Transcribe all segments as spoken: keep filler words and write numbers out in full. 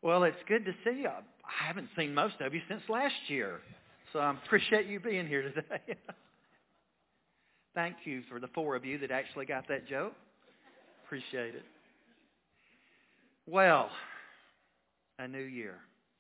Well, it's good to see you. I haven't seen most of you since last year, so I appreciate you being here today. Thank you for the four of you that actually got that joke. Appreciate it. Well, a new year.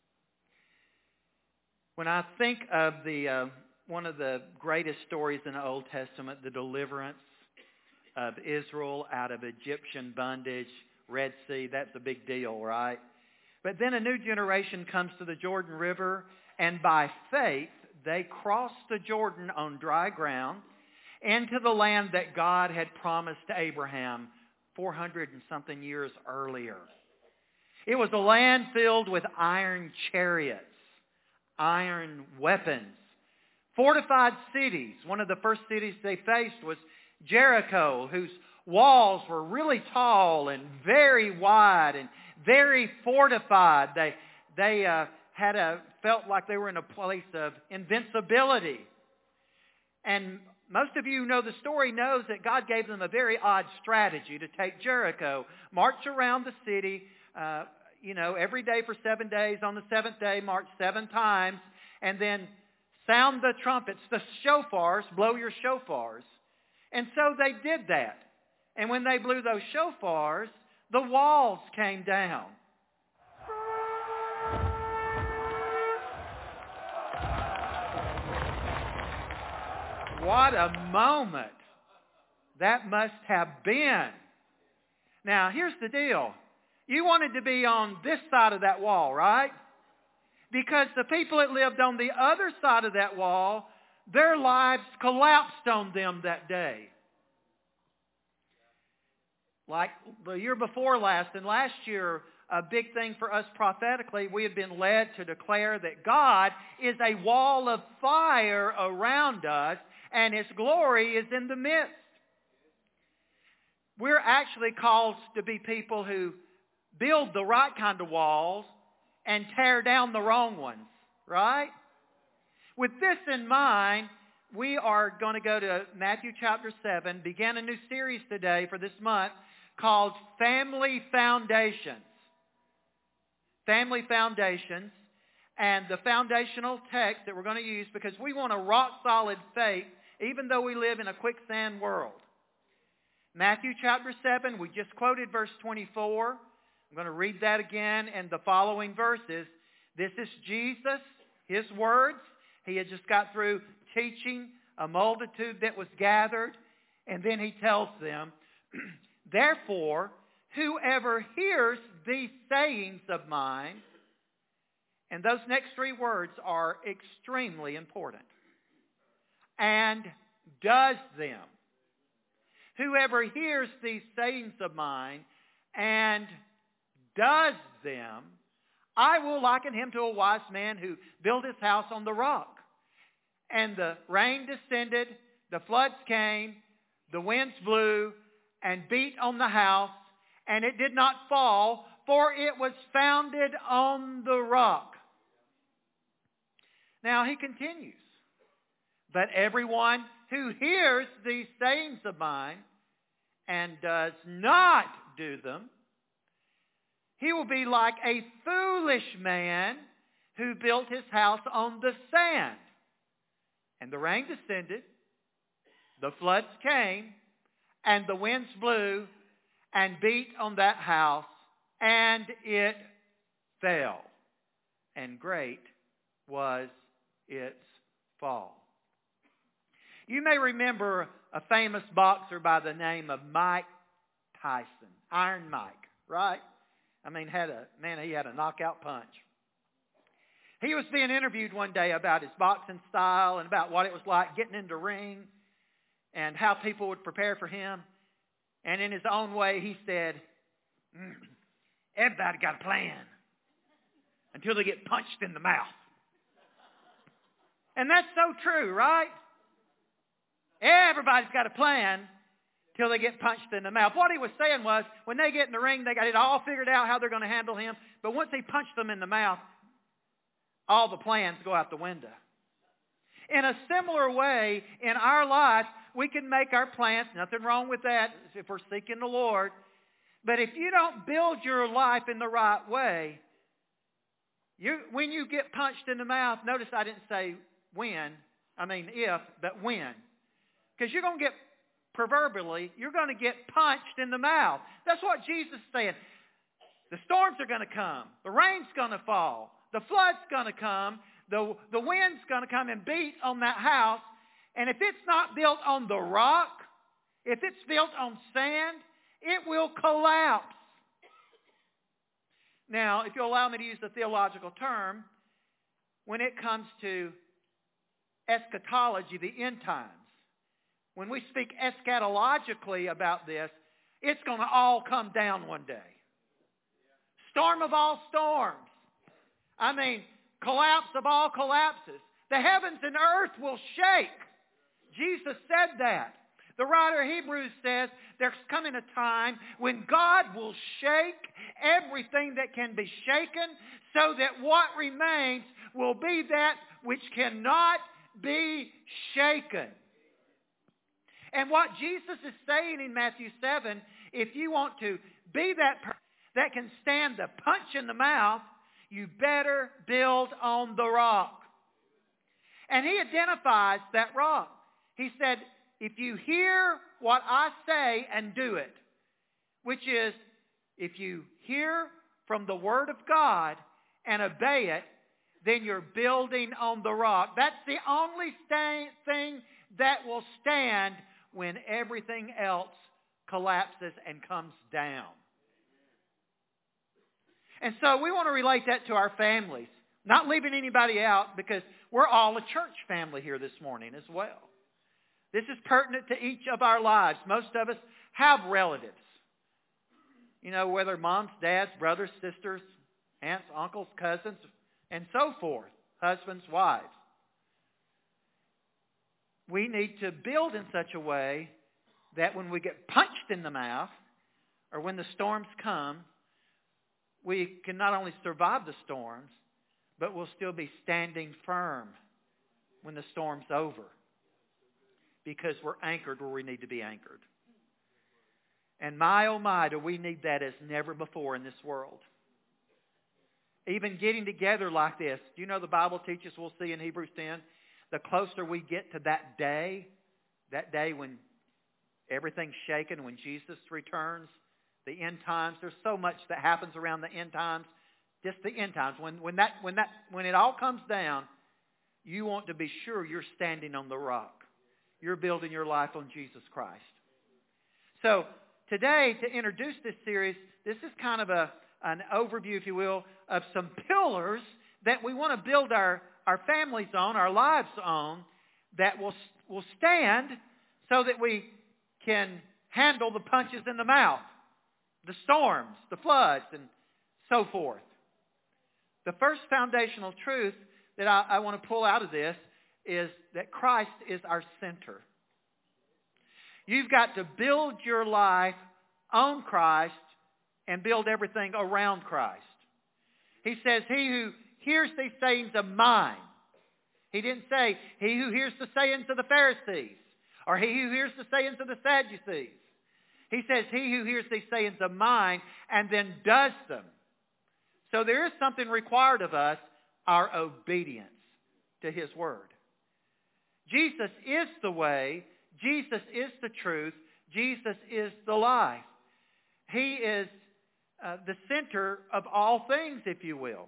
When I think of the uh, one of the greatest stories in the Old Testament, the deliverance of Israel out of Egyptian bondage, Red Sea, that's a big deal, right? But then a new generation comes to the Jordan River, and by faith, they cross the Jordan on dry ground into the land that God had promised to Abraham four hundred and something years earlier. It was a land filled with iron chariots, iron weapons, fortified cities. One of the first cities they faced was Jericho, whose walls were really tall and very wide and very fortified. They they uh, had a felt like they were in a place of invincibility. And most of you who know the story knows that God gave them a very odd strategy to take Jericho, march around the city, uh, you know, every day for seven days. On the seventh day, march seven times, and then sound the trumpets, the shofars, blow your shofars. And so they did that. And when they blew those shofars, the walls came down. What a moment that must have been. Now, here's the deal. You wanted to be on this side of that wall, right? Because the people that lived on the other side of that wall, their lives collapsed on them that day. Like the year before last, and last year, a big thing for us prophetically, we had been led to declare that God is a wall of fire around us, and His glory is in the midst. We're actually called to be people who build the right kind of walls and tear down the wrong ones, right? With this in mind, we are going to go to Matthew chapter seven, begin a new series today for this month called Family Foundations. Family Foundations. And the foundational text that we're going to use, because we want a rock-solid faith, even though we live in a quicksand world. Matthew chapter seven, we just quoted verse twenty-four. I'm going to read that again and the following verses. This is Jesus, His words. He had just got through teaching a multitude that was gathered. And then He tells them, therefore, whoever hears these sayings of mine, and those next three words are extremely important, and does them. Whoever hears these sayings of mine and does them, I will liken him to a wise man who built his house on the rock. And the rain descended, the floods came, the winds blew and beat on the house, and it did not fall, for it was founded on the rock. Now he continues, but everyone who hears these sayings of mine and does not do them, he will be like a foolish man who built his house on the sand. And the rain descended, the floods came, and the winds blew and beat on that house, and it fell. And great was its fall. You may remember a famous boxer by the name of Mike Tyson. Iron Mike, right? I mean, had a man, he had a knockout punch. He was being interviewed one day about his boxing style and about what it was like getting into the ring and how people would prepare for him. And in his own way, he said, mm, everybody got a plan until they get punched in the mouth. And that's so true, right? Everybody's got a plan till they get punched in the mouth. What he was saying was, when they get in the ring, they got it all figured out how they're going to handle him. But once he punched them in the mouth, all the plans go out the window. In a similar way, in our life, we can make our plans. Nothing wrong with that if we're seeking the Lord. But if you don't build your life in the right way, You, when you get punched in the mouth, notice I didn't say when, I mean if, but when. Because you're going to get, proverbially, you're going to get punched in the mouth. That's what Jesus said. The storms are going to come. The rain's going to fall. The flood's going to come. The, the wind's going to come and beat on that house. And if it's not built on the rock, if it's built on sand, it will collapse. Now, if you'll allow me to use the theological term, when it comes to eschatology, the end times, when we speak eschatologically about this, it's going to all come down one day. Storm of all storms. I mean, collapse of all collapses. The heavens and earth will shake. Jesus said that. The writer of Hebrews says there's coming a time when God will shake everything that can be shaken so that what remains will be that which cannot be shaken. And what Jesus is saying in Matthew seven, if you want to be that person that can stand the punch in the mouth, you better build on the rock. And he identifies that rock. He said, if you hear what I say and do it, which is, if you hear from the Word of God and obey it, then you're building on the rock. That's the only sta- thing that will stand when everything else collapses and comes down. And so we want to relate that to our families. Not leaving anybody out, because we're all a church family here this morning as well. This is pertinent to each of our lives. Most of us have relatives. You know, whether moms, dads, brothers, sisters, aunts, uncles, cousins, and so forth. Husbands, wives. We need to build in such a way that when we get punched in the mouth, or when the storms come, we can not only survive the storms, but we'll still be standing firm when the storm's over. Because we're anchored where we need to be anchored. And my, oh my, do we need that as never before in this world. Even getting together like this. Do you know the Bible teaches, we'll see in Hebrews ten, the closer we get to that day, that day when everything's shaken, when Jesus returns, the end times. There's so much that happens around the end times. Just the end times. When, when, that, when, that, when it all comes down, you want to be sure you're standing on the rock. You're building your life on Jesus Christ. So today, to introduce this series, this is kind of a, an overview, if you will, of some pillars that we want to build our, our families on, our lives on, that will, will stand so that we can handle the punches in the mouth, the storms, the floods, and so forth. The first foundational truth that I, I want to pull out of this is that Christ is our center. You've got to build your life on Christ and build everything around Christ. He says, he who hears these sayings of mine. He didn't say, he who hears the sayings of the Pharisees, or he who hears the sayings of the Sadducees. He says, he who hears these sayings of mine and then does them. So there is something required of us, our obedience to His Word. Jesus is the way. Jesus is the truth. Jesus is the life. He is uh, the center of all things, if you will.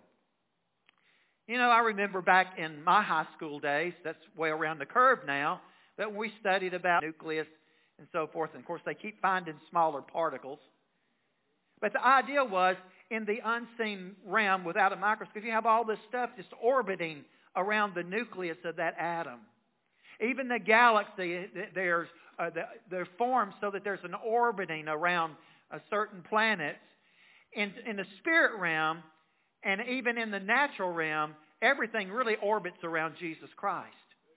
You know, I remember back in my high school days, that's way around the curve now, that we studied about nucleus and so forth. And of course, they keep finding smaller particles. But the idea was, in the unseen realm, without a microscope, you have all this stuff just orbiting around the nucleus of that atom. Even the galaxy, there's, uh, they're formed so that there's an orbiting around a certain planets. In, in the spirit realm, and even in the natural realm, everything really orbits around Jesus Christ.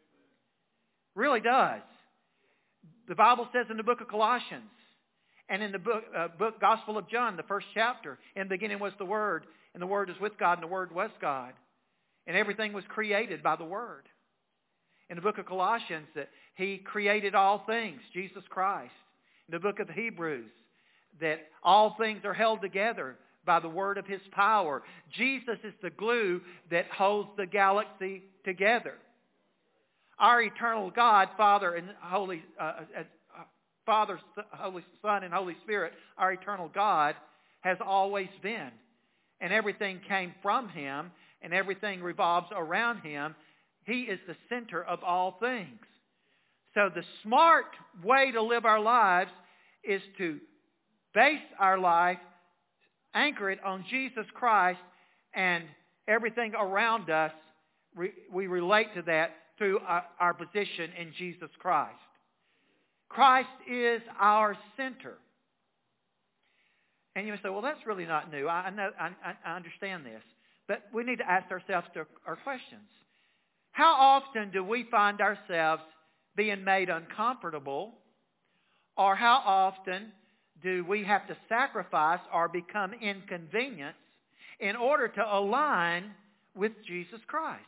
Really does. The Bible says in the book of Colossians, and in the book, uh, book Gospel of John, the first chapter, in the beginning was the Word, and the Word is with God, and the Word was God. And everything was created by the Word. In the book of Colossians, that He created all things, Jesus Christ. In the book of Hebrews, that all things are held together by the word of His power. Jesus is the glue that holds the galaxy together. Our eternal God, Father and Holy uh, uh, Father, Holy Son, and Holy Spirit, our eternal God, has always been. And everything came from Him, and everything revolves around Him. He is the center of all things. So the smart way to live our lives is to base our life, anchor it on Jesus Christ, and everything around us, we relate to that through our, our position in Jesus Christ. Christ is our center. And you may say, well, that's really not new. I know, I, I understand this. But we need to ask ourselves our questions. How often do we find ourselves being made uncomfortable? Or how often do we have to sacrifice or become inconvenienced in order to align with Jesus Christ?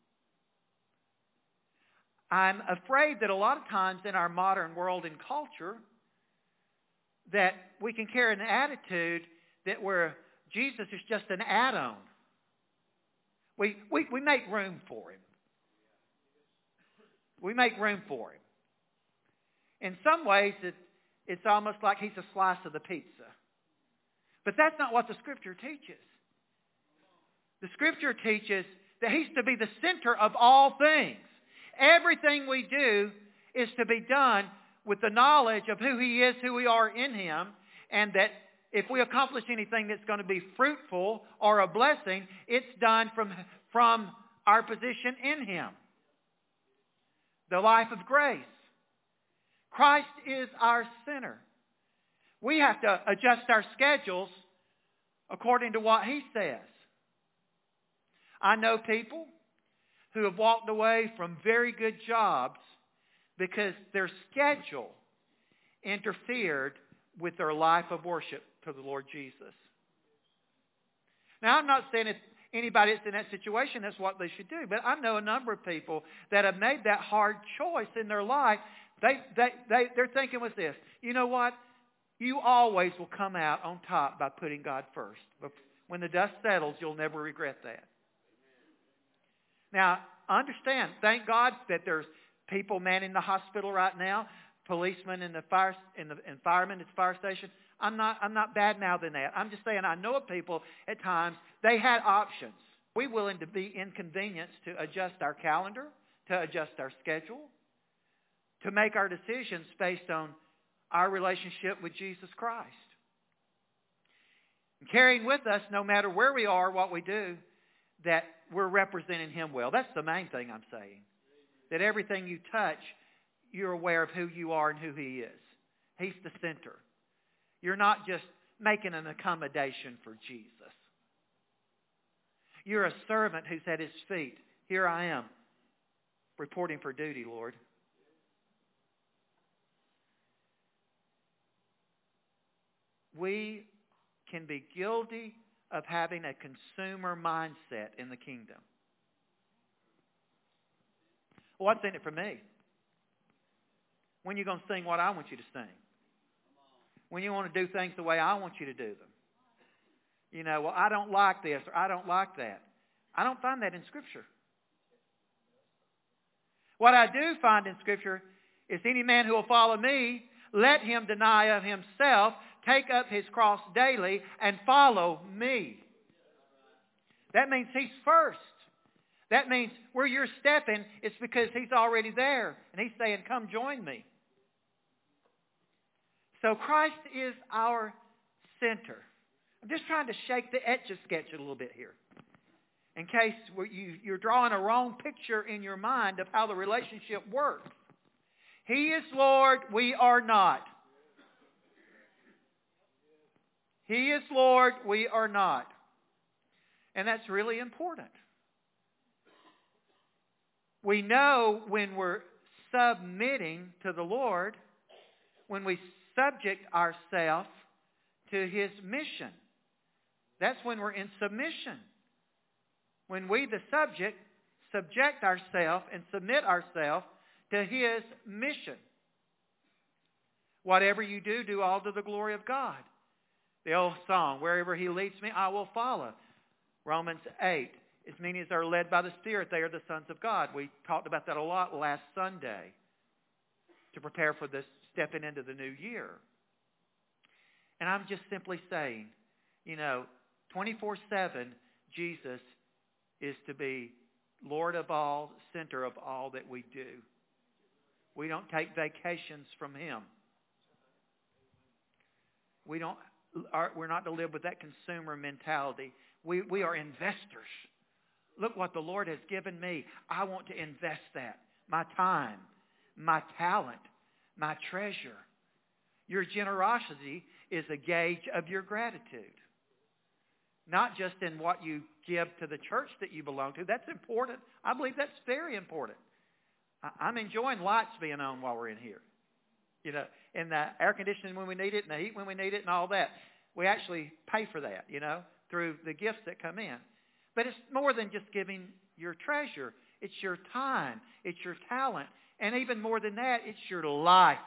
I'm afraid that a lot of times in our modern world and culture that we can carry an attitude that where Jesus is just an add-on. We, we, we make room for Him. We make room for Him. In some ways, it, it's almost like He's a slice of the pizza. But that's not what the Scripture teaches. The Scripture teaches that He's to be the center of all things. Everything we do is to be done with the knowledge of who He is, who we are in Him, and that if we accomplish anything that's going to be fruitful or a blessing, it's done from, from our position in Him. The life of grace. Christ is our center. We have to adjust our schedules according to what He says. I know people who have walked away from very good jobs because their schedule interfered with their life of worship to the Lord Jesus. Now, I'm not saying if anybody that's in that situation, that's what they should do. But I know a number of people that have made that hard choice in their life. They, they, they, they're thinking with this, you know what? You always will come out on top by putting God first. But when the dust settles, you'll never regret that. Now, understand, thank God that there's people manning the hospital right now, policemen in the fire, in the, and firemen at the fire station. I'm not, I'm not bad-mouthing that. I'm just saying I know of people at times, they had options. We're willing to be inconvenienced to adjust our calendar, to adjust our schedule, to make our decisions based on our relationship with Jesus Christ. And carrying with us, no matter where we are, what we do, that we're representing Him well. That's the main thing I'm saying. That everything you touch, you're aware of who you are and who He is. He's the center. You're not just making an accommodation for Jesus. You're a servant who's at His feet. Here I am, reporting for duty, Lord. We can be guilty of having a consumer mindset in the kingdom. Well, what's in it for me? When are you going to sing what I want you to sing? When you want to do things the way I want you to do them? You know, well, I don't like this or I don't like that. I don't find that in Scripture. What I do find in Scripture is any man who will follow me, let him deny of himself, take up his cross daily, and follow me. That means He's first. That means where you're stepping, it's because He's already there. And He's saying, come join me. So Christ is our center. I'm just trying to shake the Etch-a-Sketch a little bit here. In case you're drawing a wrong picture in your mind of how the relationship works. He is Lord, we are not. He is Lord, we are not. And that's really important. We know when we're submitting to the Lord, when we subject ourselves to His mission. That's when we're in submission. When we, the subject, subject ourselves and submit ourselves to His mission. Whatever you do, do all to the glory of God. The old song, wherever He leads me, I will follow. Romans eight, as many as are led by the Spirit, they are the sons of God. We talked about that a lot last Sunday to prepare for this stepping into the new year. And I'm just simply saying, you know, twenty-four seven, Jesus is to be Lord of all, center of all that we do. We don't take vacations from Him. We don't, are, we're not to live with that consumer mentality. We, we are investors. Look what the Lord has given me. I want to invest that. My time, my talent, my treasure. Your generosity is a gauge of your gratitude. Not just in what you give to the church that you belong to. That's important. I believe that's very important. I'm enjoying lights being on while we're in here. You know, and the air conditioning when we need it, and the heat when we need it, and all that. We actually pay for that, you know, through the gifts that come in. But it's more than just giving your treasure. It's your time. It's your talent. And even more than that, it's your life.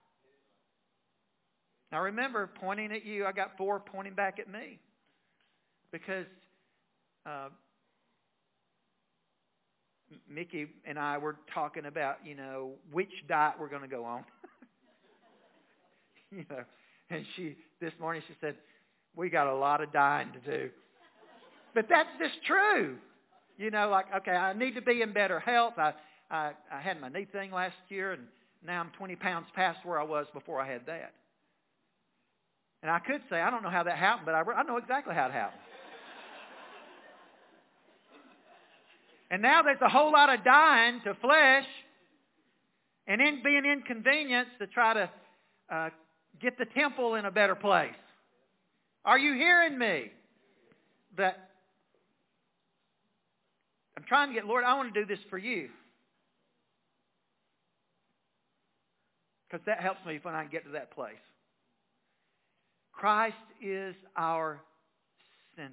Now remember, pointing at you, I got four pointing back at me. Because uh, Mickey and I were talking about, you know, which diet we're going to go on. you know, and she, this morning she said, we got a lot of dying to do. But that's just true. You know, like, okay, I need to be in better health. I, I, I had my knee thing last year, and now I'm twenty pounds past where I was before I had that. And I could say, I don't know how that happened, but I, I know exactly how it happened. And now there's a whole lot of dying to flesh and in being inconvenienced to try to uh, get the temple in a better place. Are you hearing me? That I'm trying to get, Lord, I want to do this for you. Because that helps me when I get to that place. Christ is our center.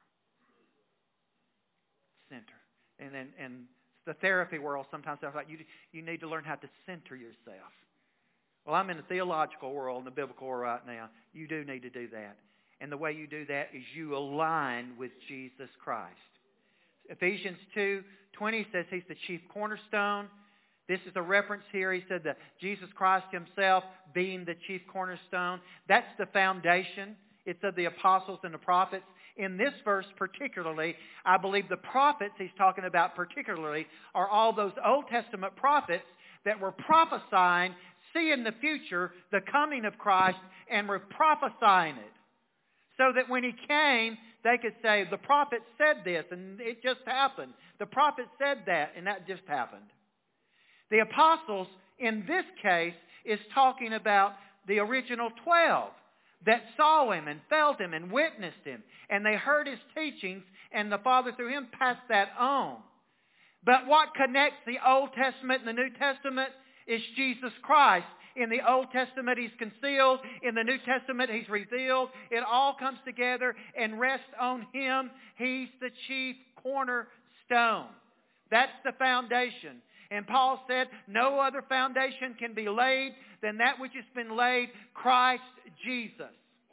Center. And in and the therapy world, sometimes they're like, you, you need to learn how to center yourself. Well, I'm in the theological world, in the biblical world right now. You do need to do that. And the way you do that is you align with Jesus Christ. Ephesians two twenty says He's the chief cornerstone. This is a reference here. He said that Jesus Christ Himself being the chief cornerstone. That's the foundation. It's of the apostles and the prophets. In this verse particularly, I believe the prophets He's talking about particularly are all those Old Testament prophets that were prophesying, seeing the future, the coming of Christ, and were prophesying it. So that when He came, they could say, the prophet said this, and it just happened. The prophet said that, and that just happened. The apostles, in this case, is talking about the original twelve that saw Him and felt Him and witnessed Him. And they heard His teachings, and the Father through Him passed that on. But what connects the Old Testament and the New Testament is Jesus Christ. In the Old Testament He's concealed. In the New Testament He's revealed. It all comes together and rests on Him. He's the chief cornerstone. That's the foundation. And Paul said, no other foundation can be laid than that which has been laid, Christ Jesus.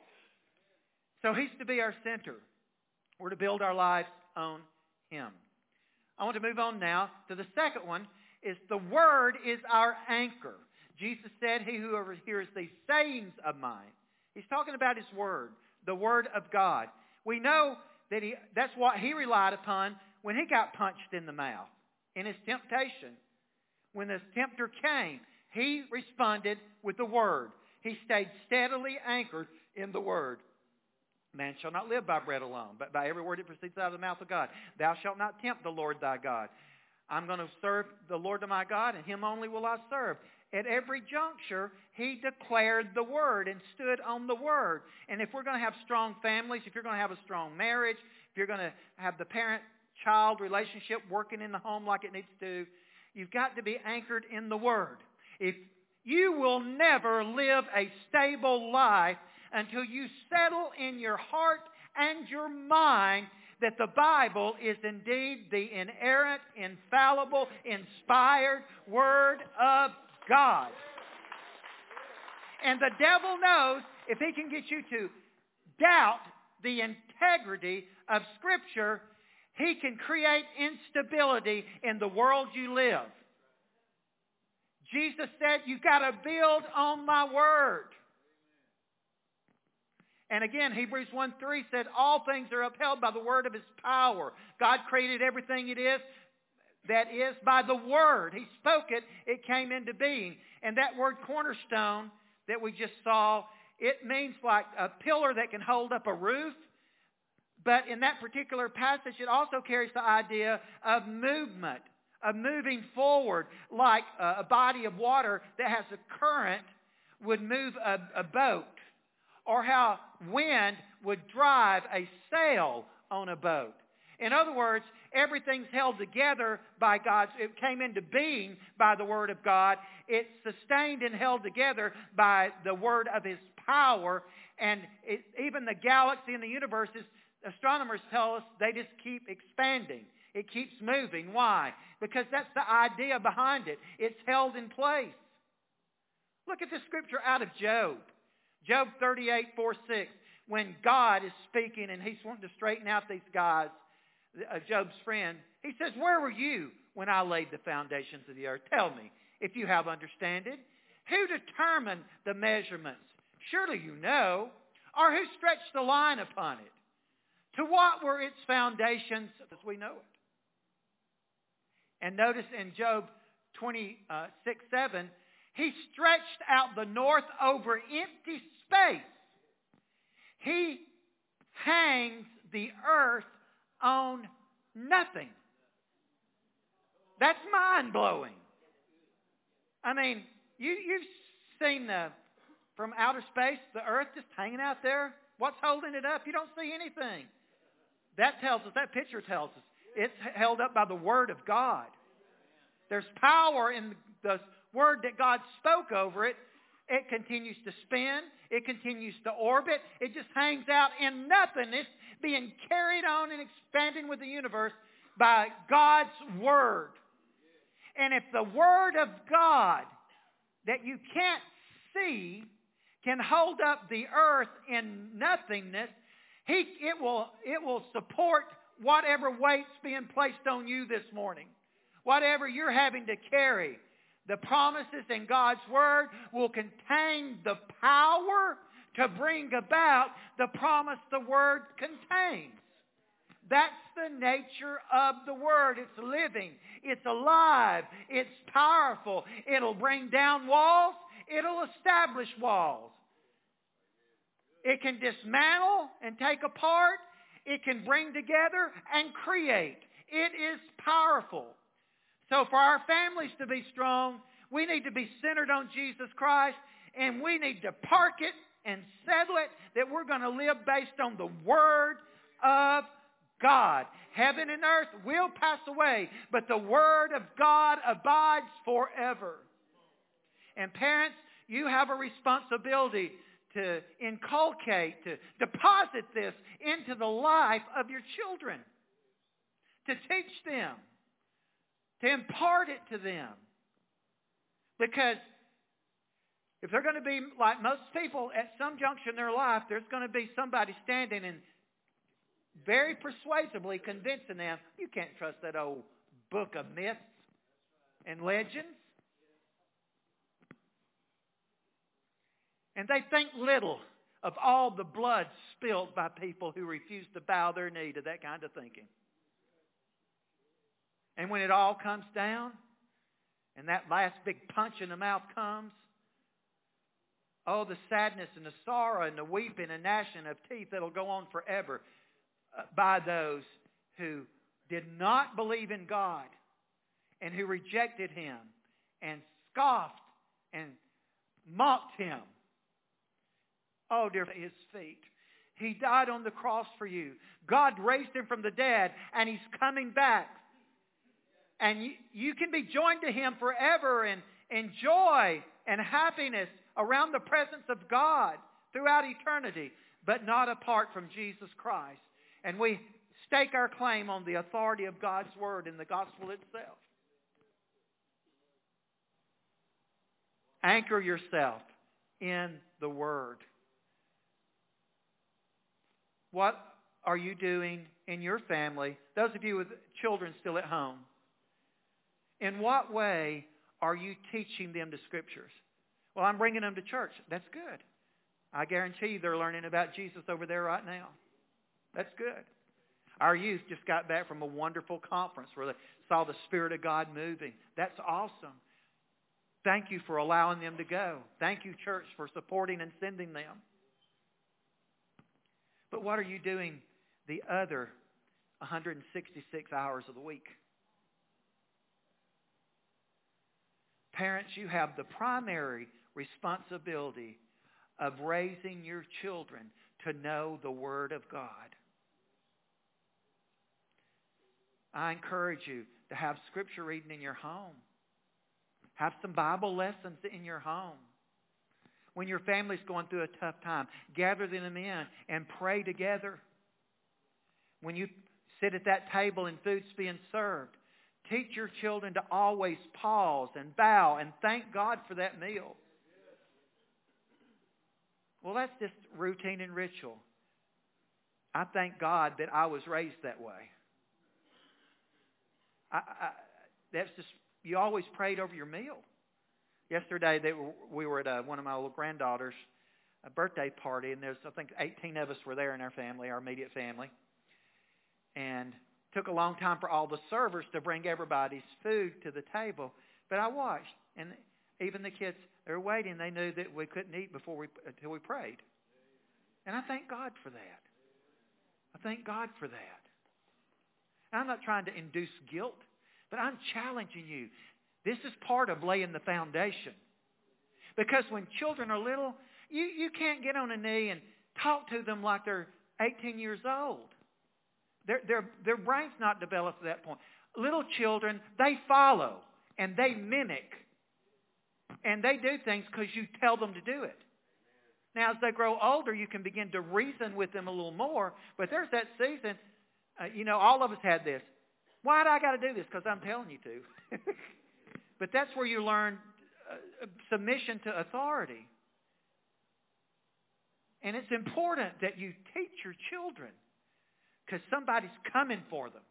So He's to be our center. We're to build our lives on Him. I want to move on now to the second one, is the Word is our anchor. Jesus said, he who hears these sayings of mine. He's talking about His Word, the Word of God. We know that he, that's what He relied upon when He got punched in the mouth in His temptation. When the tempter came, He responded with the Word. He stayed steadily anchored in the Word. Man shall not live by bread alone, but by every word that proceeds out of the mouth of God. Thou shalt not tempt the Lord thy God. I'm going to serve the Lord my God, and Him only will I serve. At every juncture, He declared the Word and stood on the Word. And if we're going to have strong families, if you're going to have a strong marriage, if you're going to have the parent-child relationship working in the home like it needs to, you've got to be anchored in the Word. If you will never live a stable life until you settle in your heart and your mind that the Bible is indeed the inerrant, infallible, inspired Word of God. And the devil knows if he can get you to doubt the integrity of Scripture, he can create instability in the world you live. Jesus said, you've got to build on my word. And again, Hebrews one three said, all things are upheld by the word of his power. God created everything it is that is by the word. He spoke it, it came into being. And that word cornerstone that we just saw, it means like a pillar that can hold up a roof. But in that particular passage, it also carries the idea of movement, of moving forward, like a body of water that has a current would move a, a boat, or how wind would drive a sail on a boat. In other words, everything's held together by God's, it came into being by the Word of God. It's sustained and held together by the Word of His power. And it, even the galaxy and the universe, is, astronomers tell us, they just keep expanding. It keeps moving. Why? Because that's the idea behind it. It's held in place. Look at the scripture out of Job. Job thirty-eight, four, six. When God is speaking and he's wanting to straighten out these guys, uh, Job's friend, he says, where were you when I laid the foundations of the earth? Tell me, if you have understanding. Who determined the measurements? Surely you know. Or who stretched the line upon it? To what were its foundations as we know it? And notice in Job twenty-six, seven, he stretched out the north over empty space. He hangs the earth on nothing. That's mind-blowing. I mean, you, you've seen the, from outer space, the earth just hanging out there. What's holding it up? You don't see anything. That tells us, that picture tells us, it's held up by the Word of God. There's power in the Word that God spoke over it. It continues to spin. It continues to orbit. It just hangs out in nothingness, being carried on and expanding with the universe by God's Word. And if the Word of God that you can't see can hold up the earth in nothingness, he, it will, it will support whatever weight's being placed on you this morning. Whatever you're having to carry. The promises in God's Word will contain the power to bring about the promise the Word contains. That's the nature of the Word. It's living. It's alive. It's powerful. It'll bring down walls. It'll establish walls. It can dismantle and take apart. It can bring together and create. It is powerful. So for our families to be strong, we need to be centered on Jesus Christ, and we need to park it and settle it that we're going to live based on the Word of God. Heaven and earth will pass away, but the Word of God abides forever. And parents, you have a responsibility to inculcate, to deposit this into the life of your children, to teach them, to impart it to them. Because if they're going to be like most people, at some juncture in their life, there's going to be somebody standing and very persuasively convincing them, you can't trust that old book of myths and legends. And they think little of all the blood spilled by people who refuse to bow their knee to that kind of thinking. And when it all comes down, and that last big punch in the mouth comes, oh, the sadness and the sorrow and the weeping and gnashing of teeth that'll go on forever by those who did not believe in God and who rejected Him and scoffed and mocked Him. Oh, dear, His feet. He died on the cross for you. God raised Him from the dead, and He's coming back. And you, you can be joined to Him forever and in joy and happiness around the presence of God throughout eternity, but not apart from Jesus Christ. And we stake our claim on the authority of God's Word in the gospel itself. Anchor yourself in the Word. what are you doing in your family? Those of you with children still at home, in what way are you teaching them the Scriptures? Well, I'm bringing them to church. That's good. I guarantee you they're learning about Jesus over there right now. That's good. Our youth just got back from a wonderful conference where they saw the Spirit of God moving. That's awesome. Thank you for allowing them to go. Thank you, church, for supporting and sending them. But what are you doing the other one hundred sixty-six hours of the week? Parents, you have the primary responsibility of raising your children to know the Word of God. I encourage you to have Scripture reading in your home. Have some Bible lessons in your home. When your family's going through a tough time, gather them in and pray together. When you sit at that table and food's being served, teach your children to always pause and bow and thank God for that meal. Well, that's just routine and ritual. I thank God that I was raised that way. I, I, that's just, you always prayed over your meal. Yesterday, they were, we were at a, one of my little granddaughters' a birthday party, and there's, I think, eighteen of us were there in our family, our immediate family. And it took a long time for all the servers to bring everybody's food to the table. But I watched, and even the kids, they were waiting. They knew that we couldn't eat before we until we prayed. And I thank God for that. I thank God for that. And I'm not trying to induce guilt, but I'm challenging you. This is part of laying the foundation. Because when children are little, you, you can't get on a knee and talk to them like they're eighteen years old. Their, their, their brain's not developed at that point. Little children, they follow and they mimic. And they do things because you tell them to do it. Now, as they grow older, you can begin to reason with them a little more. But there's that season, uh, you know, all of us had this. Why do I got to do this? Because I'm telling you to. But that's where you learn uh, submission to authority. And it's important that you teach your children because somebody's coming for them.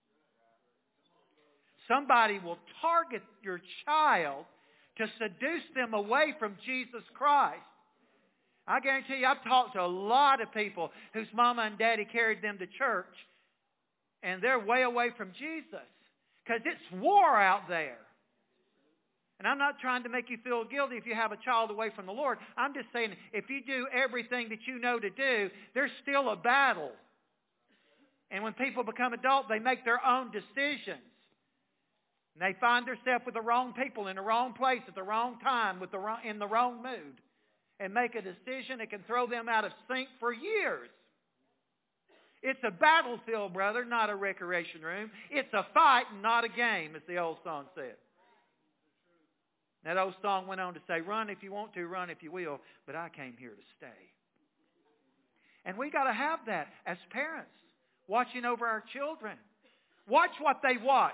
Somebody will target your child to seduce them away from Jesus Christ. I guarantee you, I've talked to a lot of people whose mama and daddy carried them to church, and they're way away from Jesus because it's war out there. And I'm not trying to make you feel guilty if you have a child away from the Lord. I'm just saying if you do everything that you know to do, there's still a battle. And when people become adults, they make their own decisions. And they find themselves with the wrong people in the wrong place at the wrong time with the wrong, in the wrong mood. And make a decision that can throw them out of sync for years. It's a battlefield, brother, not a recreation room. It's a fight and not a game, as the old song said. That old song went on to say, run if you want to, run if you will, but I came here to stay. And we got to have that as parents, watching over our children. Watch what they watch.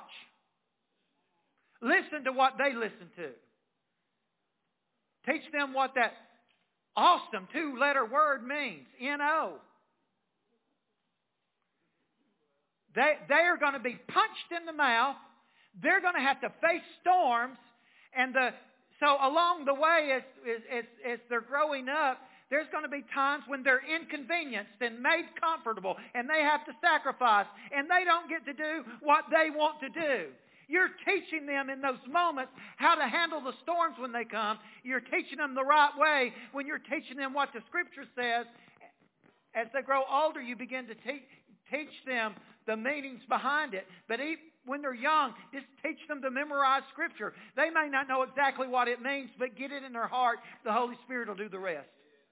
Listen to what they listen to. Teach them what that awesome two-letter word means, N O. They, they are going to be punched in the mouth. They're going to have to face storms. And the, so along the way, as, as, as they're growing up, there's going to be times when they're inconvenienced and made comfortable, and they have to sacrifice, and they don't get to do what they want to do. You're teaching them in those moments how to handle the storms when they come. You're teaching them the right way when you're teaching them what the Scripture says. As they grow older, you begin to te- teach them the meanings behind it. But even when they're young, just teach them to memorize Scripture. They may not know exactly what it means, but get it in their heart. The Holy Spirit will do the rest.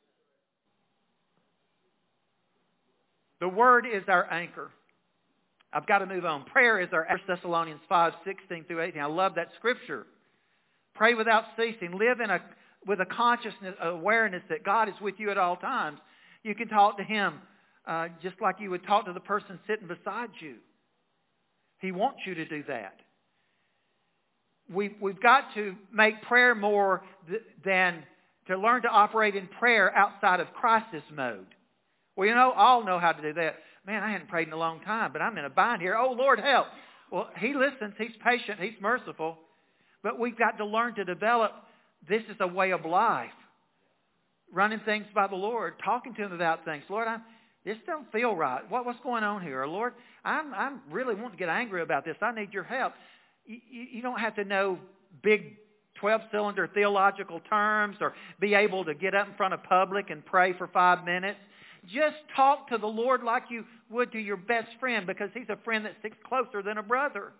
The Word is our anchor. I've got to move on. Prayer is our First Thessalonians five, sixteen through eighteen. I love that Scripture. Pray without ceasing. Live in a with a consciousness, awareness that God is with you at all times. You can talk to Him uh, just like you would talk to the person sitting beside you. He wants you to do that. We've, we've got to make prayer more th- than to learn to operate in prayer outside of crisis mode. Well, you know, all know how to do that. Man, I hadn't prayed in a long time, but I'm in a bind here. Oh, Lord, help. Well, He listens. He's patient. He's merciful. But we've got to learn to develop, this is a way of life. Running things by the Lord, talking to Him about things. Lord, I'm, this don't feel right. What, what's going on here? Or, Lord, I'm, I'm really wanting to get angry about this. I need your help. You, you, you don't have to know big twelve-cylinder theological terms or be able to get up in front of public and pray for five minutes. Just talk to the Lord like you would to your best friend, because He's a friend that sticks closer than a brother.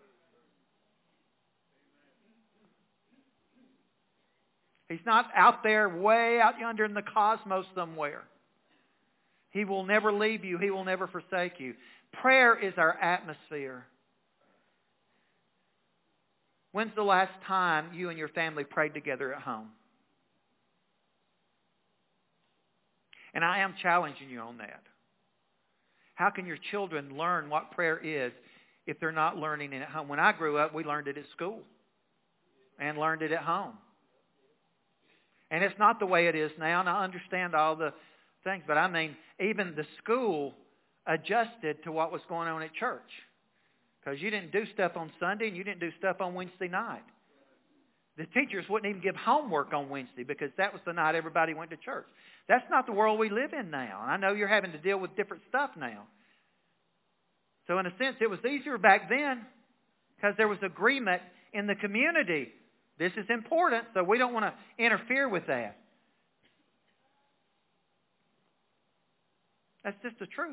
He's not out there way out yonder in the cosmos somewhere. He will never leave you. He will never forsake you. Prayer is our atmosphere. When's the last time you and your family prayed together at home? And I am challenging you on that. How can your children learn what prayer is if they're not learning it at home? When I grew up, we learned it at school and learned it at home. And it's not the way it is now, and I understand all the things. But I mean, even the school adjusted to what was going on at church. Because you didn't do stuff on Sunday and you didn't do stuff on Wednesday night. The teachers wouldn't even give homework on Wednesday because that was the night everybody went to church. That's not the world we live in now. And I know you're having to deal with different stuff now. So in a sense, it was easier back then because there was agreement in the community. This is important, so we don't want to interfere with that. That's just the truth.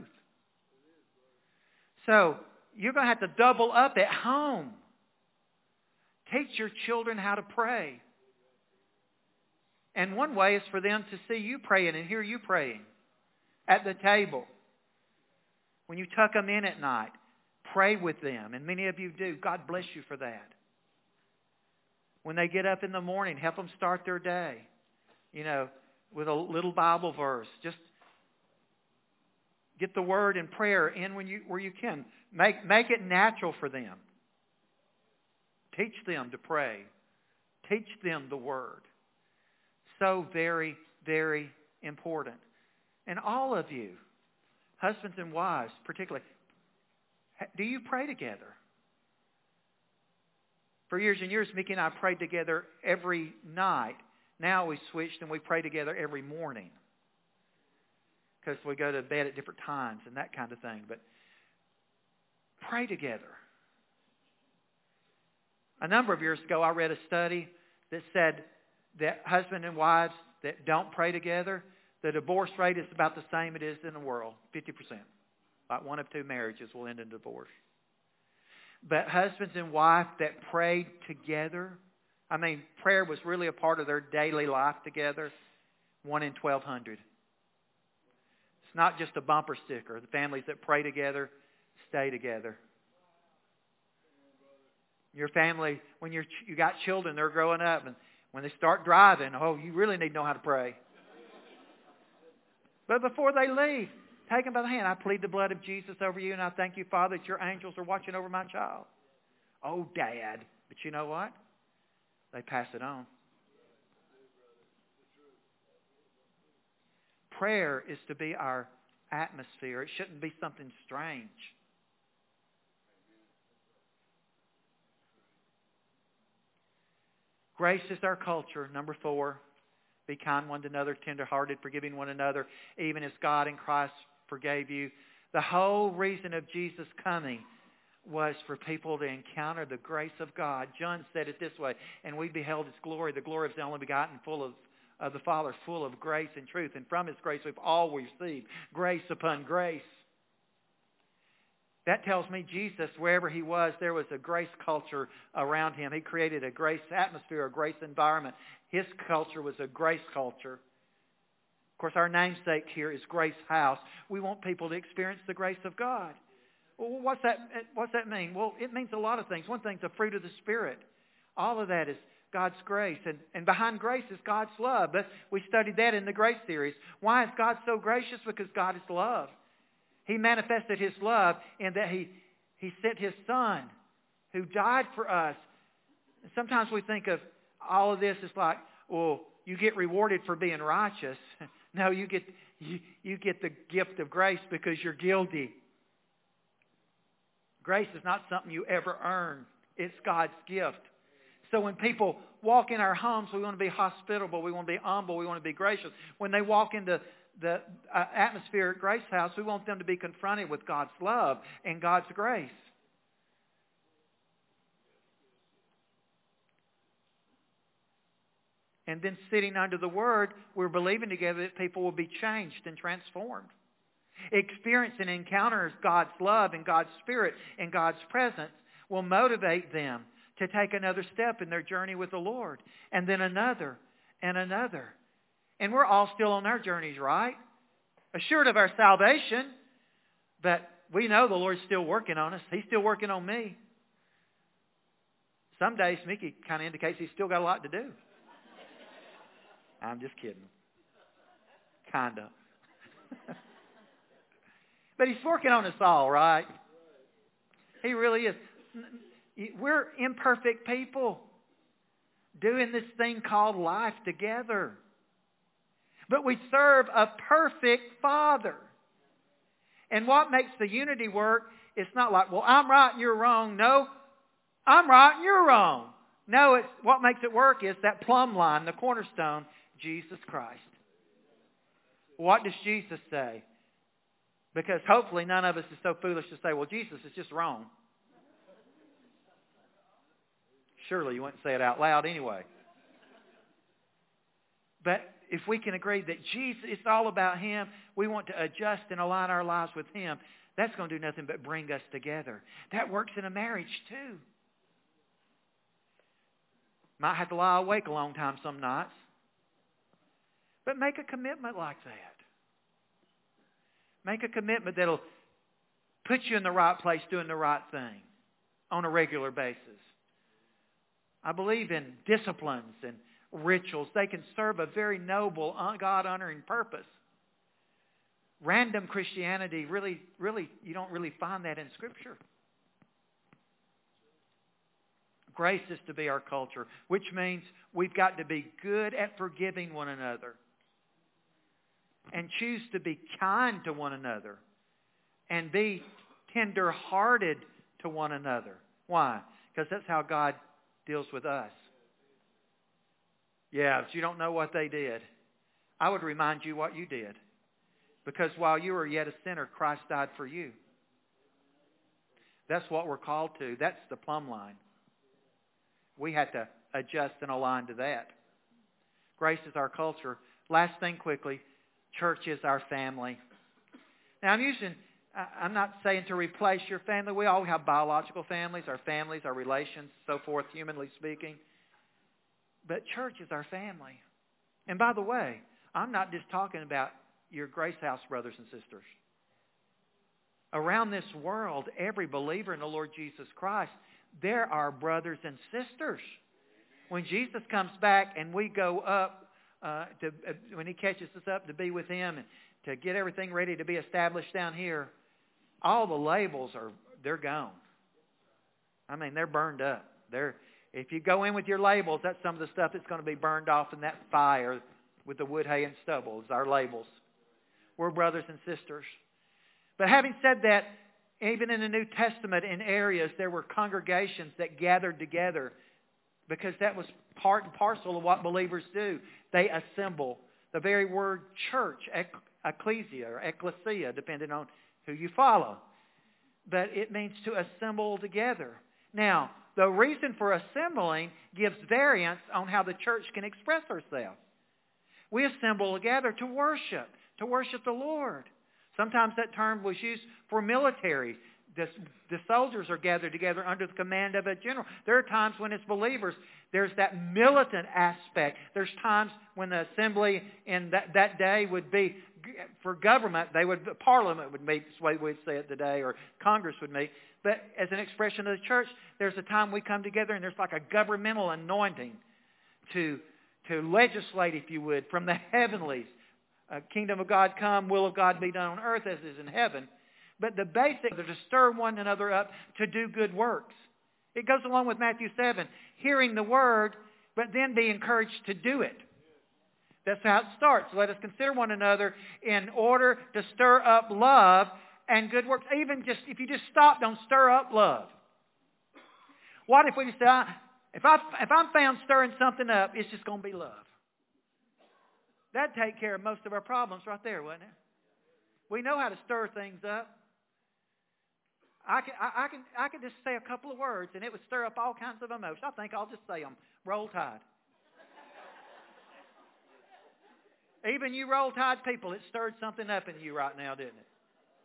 So you're going to have to double up at home. Teach your children how to pray. And one way is for them to see you praying and hear you praying at the table. When you tuck them in at night, pray with them. And many of you do. God bless you for that. When they get up in the morning, help them start their day, you know, with a little Bible verse. Just get the word and prayer in when you where you can. Make make it natural for them. Teach them to pray. Teach them the word. So very, very important. And all of you, husbands and wives particularly, do you pray together? For years and years, Mickey and I prayed together every night. Now we switched and we pray together every morning. Because we go to bed at different times and that kind of thing. But pray together. A number of years ago, I read a study that said that husband and wives that don't pray together, the divorce rate is about the same it is in the world, fifty percent. Like one of two marriages will end in divorce. But husbands and wives that prayed together, I mean, prayer was really a part of their daily life together, one in twelve hundred. It's not just a bumper sticker. The families that pray together stay together. Your family, when you're, you got children, they're growing up, and when they start driving, oh, you really need to know how to pray. But before they leave, take them by the hand. I plead the blood of Jesus over you, and I thank you, Father, that your angels are watching over my child. Oh, Dad. But you know what? They pass it on. Prayer is to be our atmosphere. It shouldn't be something strange. Grace is our culture. Number four, be kind one to another, tender-hearted, forgiving one another, even as God in Christ forgave you. The whole reason of Jesus coming was for people to encounter the grace of God. John said it this way, and we beheld His glory, the glory of the only begotten, full of, of the Father, full of grace and truth. And from His grace we've all received grace upon grace. That tells me Jesus, wherever He was, there was a grace culture around Him. He created a grace atmosphere, a grace environment. His culture was a grace culture. Of course, our namesake here is Grace House. We want people to experience the grace of God. Well, what's that, what's that mean? Well, it means a lot of things. One thing's the fruit of the Spirit. All of that is God's grace. And, and behind grace is God's love. But we studied that in the Grace series. Why is God so gracious? Because God is love. He manifested His love in that He, he sent His Son who died for us. And sometimes we think of all of this as like, well, you get rewarded for being righteous. No, you get you, you get the gift of grace because you're guilty. Grace is not something you ever earn. It's God's gift. So when people walk in our homes, we want to be hospitable, we want to be humble, we want to be gracious. When they walk into the uh, atmosphere at Grace House, we want them to be confronted with God's love and God's grace. And then sitting under the Word, we're believing together that people will be changed and transformed. Experience and encounters God's love and God's Spirit and God's presence will motivate them to take another step in their journey with the Lord. And then another and another. And we're all still on our journeys, right? Assured of our salvation. But we know the Lord's still working on us. He's still working on me. Some days Mickey kind of indicates he's still got a lot to do. I'm just kidding. Kind of. But He's working on us all, right? He really is. We're imperfect people doing this thing called life together. But we serve a perfect Father. And what makes the unity work, it's not like, well, I'm right and you're wrong. No, I'm right and you're wrong. No, it's what makes it work is that plumb line, the cornerstone, Jesus Christ. What does Jesus say? Because hopefully none of us is so foolish to say, well, Jesus is just wrong. Surely you wouldn't say it out loud anyway. But if we can agree that Jesus, it's all about Him, we want to adjust and align our lives with Him, that's going to do nothing but bring us together. That works in a marriage too. Might have to lie awake a long time some nights. But make a commitment like that. Make a commitment that'll put you in the right place doing the right thing on a regular basis. I believe in disciplines and rituals. They can serve a very noble, God-honoring purpose. Random Christianity, really, really, you don't really find that in Scripture. Grace is to be our culture, which means we've got to be good at forgiving one another. And choose to be kind to one another. And be tender-hearted to one another. Why? Because that's how God deals with us. Yeah, but you don't know what they did. I would remind you what you did. Because while you were yet a sinner, Christ died for you. That's what we're called to. That's the plumb line. We had to adjust and align to that. Grace is our culture. Last thing quickly. Church is our family. Now I'm using, I'm not saying to replace your family. We all have biological families, our families, our relations, so forth, humanly speaking. But church is our family. And by the way, I'm not just talking about your Grace House brothers and sisters. Around this world, every believer in the Lord Jesus Christ, there are brothers and sisters. When Jesus comes back and we go up, Uh, to, uh, when He catches us up to be with Him and to get everything ready to be established down here, all the labels are, they're gone. I mean, they're burned up. They're, if you go in with your labels, that's some of the stuff that's going to be burned off in that fire with the wood, hay, and stubble is our labels. We're brothers and sisters. But having said that, even in the New Testament in areas, there were congregations that gathered together because that was part and parcel of what believers do. They assemble. The very word church, ecclesia or ecclesia, depending on who you follow. But it means to assemble together. Now, the reason for assembling gives variance on how the church can express herself. We assemble together to worship, to worship the Lord. Sometimes that term was used for military. The, the soldiers are gathered together under the command of a general. There are times when as believers, there's that militant aspect. There's times when the assembly in that, that day would be, for government, they would, Parliament would meet, the way we'd say it today, or Congress would meet. But as an expression of the church, there's a time we come together and there's like a governmental anointing to, to legislate, if you would, from the heavenlies. Uh, kingdom of God come, will of God be done on earth as is in heaven. But the basic is to stir one another up to do good works. It goes along with Matthew seven. Hearing the word, but then be encouraged to do it. That's how it starts. Let us consider one another in order to stir up love and good works. Even just, if you just stop, don't stir up love. What if we just say, if, I, if I'm found stirring something up, it's just going to be love. That'd take care of most of our problems right there, wouldn't it? We know how to stir things up. I can, I, I can, I can just say a couple of words and it would stir up all kinds of emotion. I think I'll just say them. Roll Tide. Even you Roll Tide people, it stirred something up in you right now, didn't it?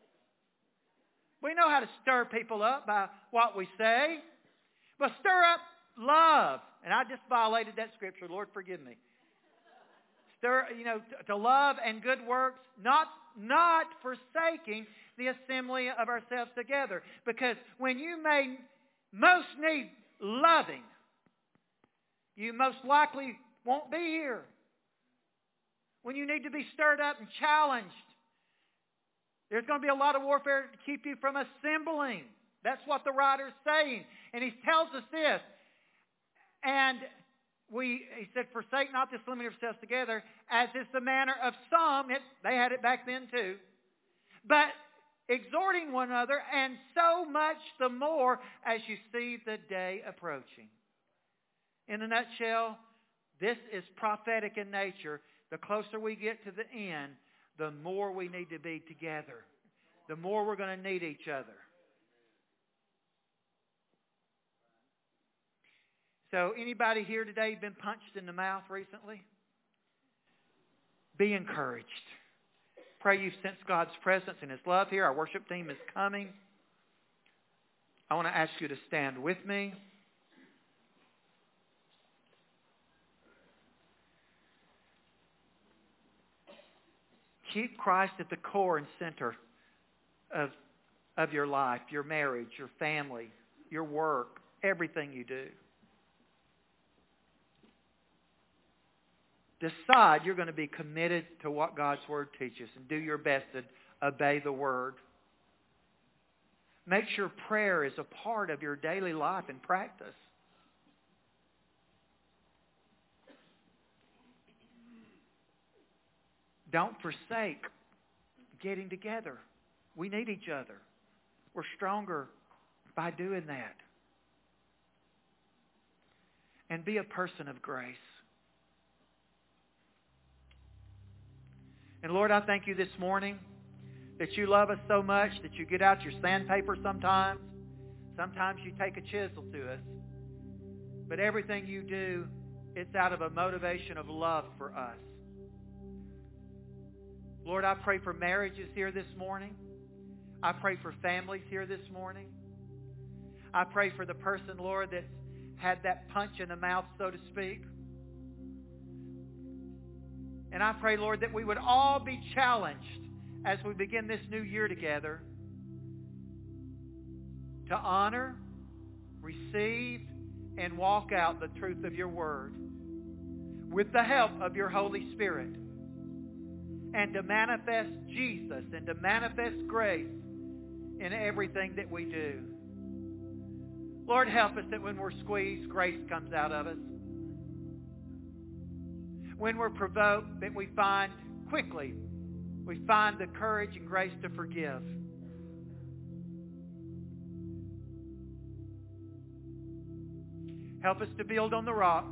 We know how to stir people up by what we say. But stir up love. And I just violated that scripture. Lord, forgive me. Stir, you know, to, to love and good works, not, not forsaking the assembly of ourselves together. Because when you may most need loving, you most likely won't be here. When you need to be stirred up and challenged, there's going to be a lot of warfare to keep you from assembling. That's what the writer's saying. And he tells us this. And we, he said, forsake not the assembling of yourselves together, as is the manner of some. It, they had it back then too. But exhorting one another, and so much the more as you see the day approaching. In a nutshell, this is prophetic in nature. The closer we get to the end, the more we need to be together. The more we're going to need each other. So anybody here today been punched in the mouth recently? Be encouraged. Pray you've sensed God's presence and His love here. Our worship team is coming. I want to ask you to stand with me. Keep Christ at the core and center of, of your life, your marriage, your family, your work, everything you do. Decide you're going to be committed to what God's Word teaches and do your best to obey the Word. Make sure prayer is a part of your daily life and practice. Don't forsake getting together. We need each other. We're stronger by doing that. And be a person of grace. And Lord, I thank you this morning that you love us so much that you get out your sandpaper sometimes. Sometimes you take a chisel to us. But everything you do, it's out of a motivation of love for us. Lord, I pray for marriages here this morning. I pray for families here this morning. I pray for the person, Lord, that's had that punch in the mouth, so to speak. And I pray, Lord, that we would all be challenged as we begin this new year together to honor, receive, and walk out the truth of your word with the help of your Holy Spirit, and to manifest Jesus and to manifest grace in everything that we do. Lord, help us that when we're squeezed, grace comes out of us. When we're provoked, that we find quickly, we find the courage and grace to forgive. Help us to build on the rock.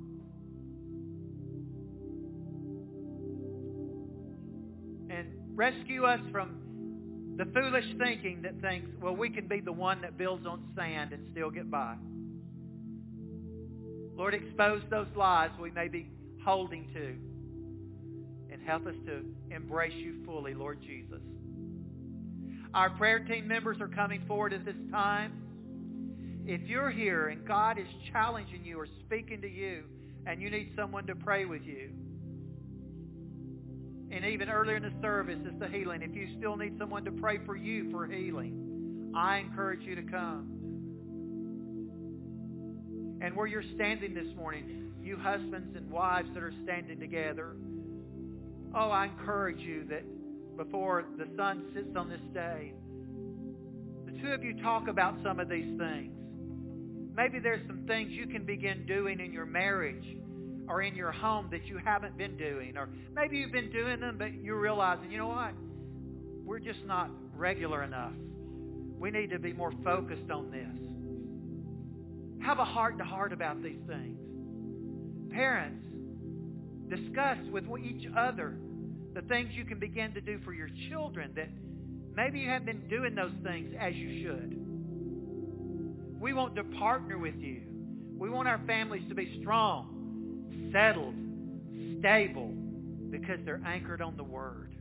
And rescue us from the foolish thinking that thinks, well, we can be the one that builds on sand and still get by. Lord, expose those lies we may be holding to. And help us to embrace you fully, Lord Jesus. Our prayer team members are coming forward at this time. If you're here and God is challenging you or speaking to you and you need someone to pray with you, and even earlier in the service is the healing. If you still need someone to pray for you for healing, I encourage you to come. And where you're standing this morning, you husbands and wives that are standing together, oh, I encourage you that before the sun sits on this day, the two of you talk about some of these things. Maybe there's some things you can begin doing in your marriage or in your home that you haven't been doing. Or maybe you've been doing them, but you're realizing, you know what? We're just not regular enough. We need to be more focused on this. Have a heart-to-heart about these things. Parents, discuss with each other the things you can begin to do for your children that maybe you haven't been doing those things as you should. We want to partner with you. We want our families to be strong, settled, stable, because they're anchored on the Word.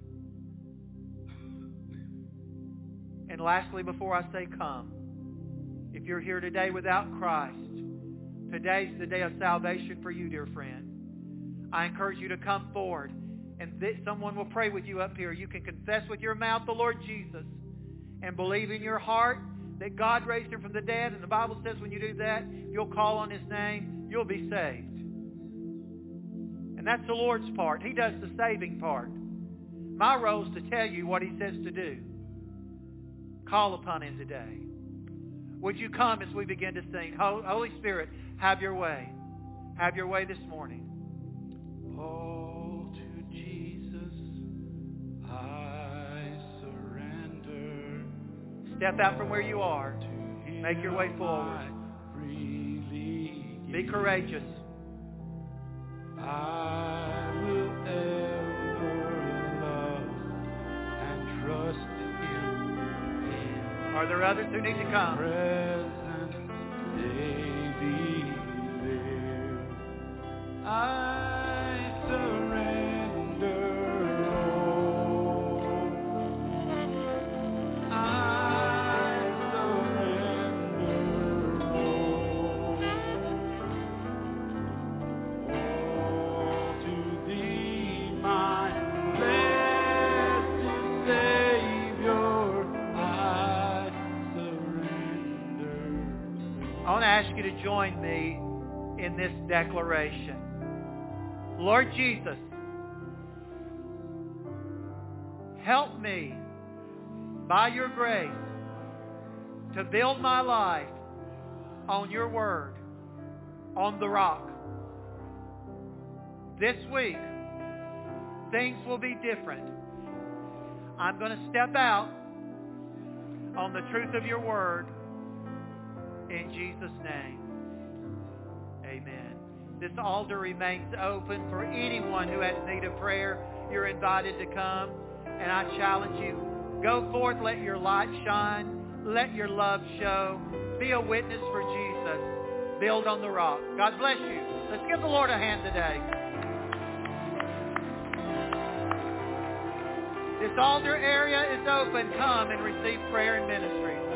And lastly, before I say come, if you're here today without Christ, today's the day of salvation for you, dear friend. I encourage you to come forward, and th- someone will pray with you up here. You can confess with your mouth the Lord Jesus and believe in your heart that God raised Him from the dead. And the Bible says when you do that, you'll call on His name, you'll be saved. And that's the Lord's part. He does the saving part. My role is to tell you what He says to do. Call upon Him today. Would you come as we begin to sing? Holy Spirit, have your way. Have your way this morning. All to Jesus I surrender. Step out from where you are. Make your way forward. Be courageous. I will ever love and trust Him. Are there others who need to come? Present day be there. I surrender all. I surrender all. All to Thee, my blessed Savior, I surrender. I want to ask you to join me in this declaration. Lord Jesus, help me by your grace to build my life on your word, on the rock. This week, things will be different. I'm going to step out on the truth of your word in Jesus' name. Amen. This altar remains open for anyone who has need of prayer. You're invited to come. And I challenge you, go forth, let your light shine. Let your love show. Be a witness for Jesus. Build on the rock. God bless you. Let's give the Lord a hand today. This altar area is open. Come and receive prayer and ministry.